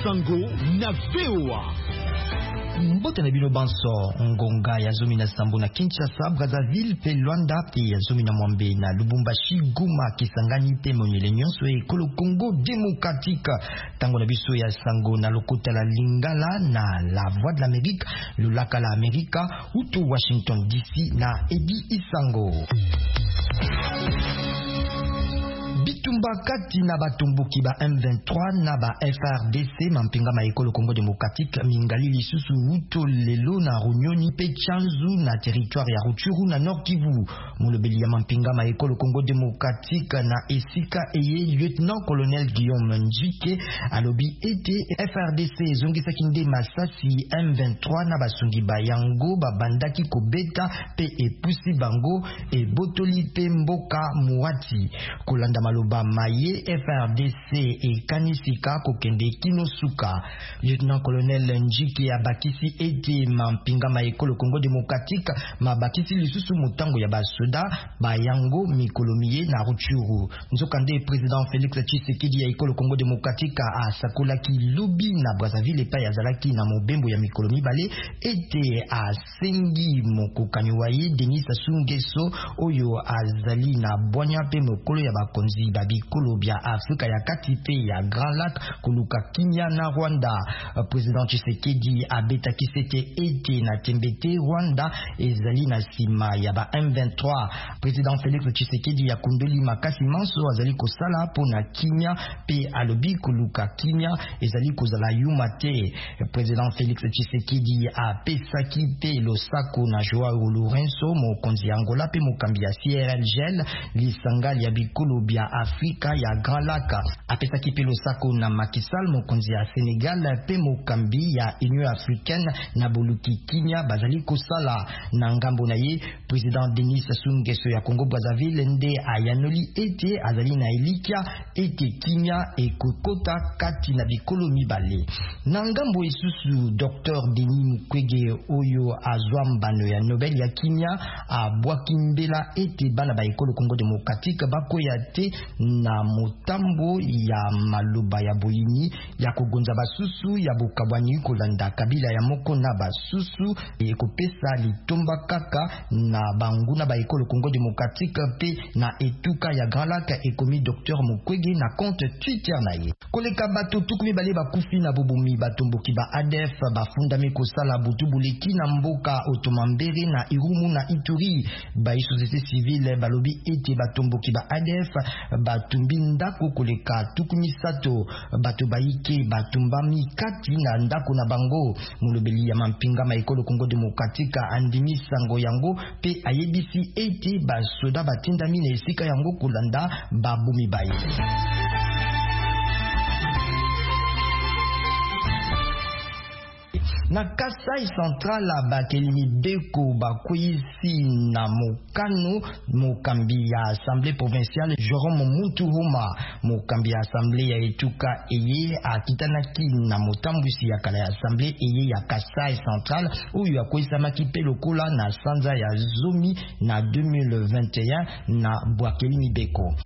Isango na VOA. Mbote na bino banso ngonga ya zomi na Sambo na Kinshasa, Brazzaville pe Luanda pe ya zomi na Mwambe na Lubumbashi, Goma, Kisangani pe Monyele nyonso e kolo Congo démocratique. Tango na biso ya Sango na lokota la Lingala na la Voix de l'Amérique, le laka la Amerika, uto Washington DC na Edi Isango. Bitumba kati na batumbuki ba M23 na ba FRDC mampinga maekolo Congo démocratique mingali lisusu uto lelo na Runyoni pe Chanzu na territoire ya Rutshuru na Nord Kivu. Mulobeli ya mampinga maekolo Congo démocratique na esika eye lieutenant colonel Guillaume Njike alobi ete FRDC zongisa kinde masasi M23 na basungi bayango babandaki kobeta pe epusi bango e botoli pe mboka muati kolanda maloba maye FRDC e kanisika kokende kinosuka. Lieutenant colonel Njike abakisi ete mampinga maekolo Congo démocratique mabakisi lisusu mutango ya basoda bayango mikolomiye na Rutshuru. Nzokande président Félix Tshisekedi ya ekolo Congo démocratique a sakolaki lobi na Brazzaville pa ya zalaki na mobembo ya mikolomi bale ete a sengi mokokanywaye Denis Sassou Nguesso oyo azali na bwanya pe mokolo ya bakonzi babikolo bya Afrika ya kati pe ya Grand Lac koluka Kenya na Rwanda. Président Tshisekedi abetaki sete ete na tembete Rwanda ezali na sima ya ba M23. Président Félix Tshisekedi ya kundoli makasi manso azali kosala pona Kenya pe alobi koluka Kenya ezali kozala yuma te. Président Félix Tshisekedi apesaki pe losako na Joao Lourenço mokonzi Angola pe mokambi ya CIRGL lisangali ya bikolo bya Afrika ya Grand Lac. Apesaki pe losako na Macky Sall mokonzi ya Senegal pe mokambi ya Union Africaine na boluki Kenya bazali kosala na ngambo na ye. Président Denis Sassou Nguesso ya Congo Brazzaville nde ayanoli ete azali na elikia ete Kenya ekokota kati na bikolo mibale. Na ngambo isusu Dr Denis Mukwege oyo azwa mbano ya Nobel ya Kenya abwaki mbela ete bana ba ekolo Congo démocratique bakoya te na motambo ya maloba ya boyini ya kogonza basusu ya bokabwani kolanda kabila ya moko na basusu ekopesa litomba kaka na banguna ba ekolo Congo démocratique pe na etuka ya Grand Lac ekomi Dr Mukwege na compte Twitter na ye. Koleka bato tukumi bale bakufi na bobomi batomboki ba ADF bafundami kosala butubuleki na mboka Otomambere na Irumu na Ituri. Ba société civile balobi ete batomboki ba ADF batumbi ndako koleka tukumi sato bato baike batumbami kati na ndako na bango. Mulobeli ya mampinga maekolo Congo démocratique andimi sango yango pe ayebisi ete basoda batindami na esika yango kolanda babumi baye. Na Kasai Central bakelimi beko bakwisi na mokano mokambi ya Assemblée provinciale Jérôme Mutuhoma. Mokambi ya Assemblée ya etuka eye akitanaki na motambusi ya kala ya Assemblée eye ya Kasai Central oyo akwesamaki pe lokola na sanza ya zomi na 2021 na bwakelimi beko.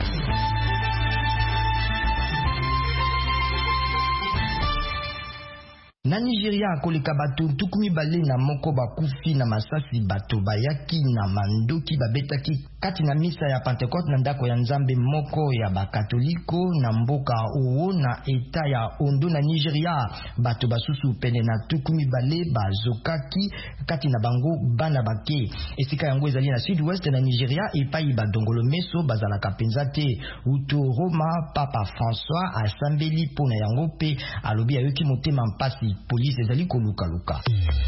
Na Nigeria koleka bato tukumi bale na moko bakufi na masasi bato bayaki na mandoki babetaki kati na misa ya Pentecote na ndako ya Nzambe moko ya bakatoliko na mboka owo na eta ya Ondo na Nigeria. Bato basusu pene na tukumi bale bazokaki kati na bango bana bake. Esika yango ezali na sud-ouest na Nigeria epai badongolo meso bazalaka penza te. Uto Roma Papa François asambeli pona yango pe alobi ayoki motema mpasi police ezali koluka.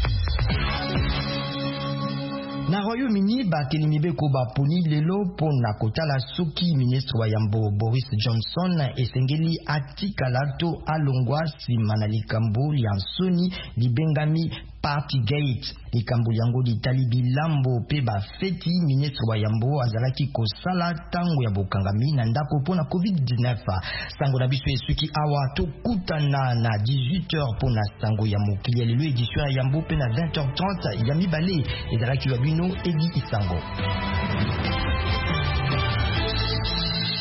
Na Royaume-Uni bakelimi beko baponi lelo pona kotala soki ministre wa yambo Boris Johnson esengeli atikalato alongwa sima na likambo ya nsoni libengami Partygate. Likambo yango litali bilambo pe bafeti ministre wa yambo azalaki kosala tango ya bokangami na ndako pona COVID-19. Sango na biso esuki awa tokutana na 18h pona sango ya mokili ya lelo edition ya yambo pe na 20h30 ya mibale ezalaki wa bino Edi Isango.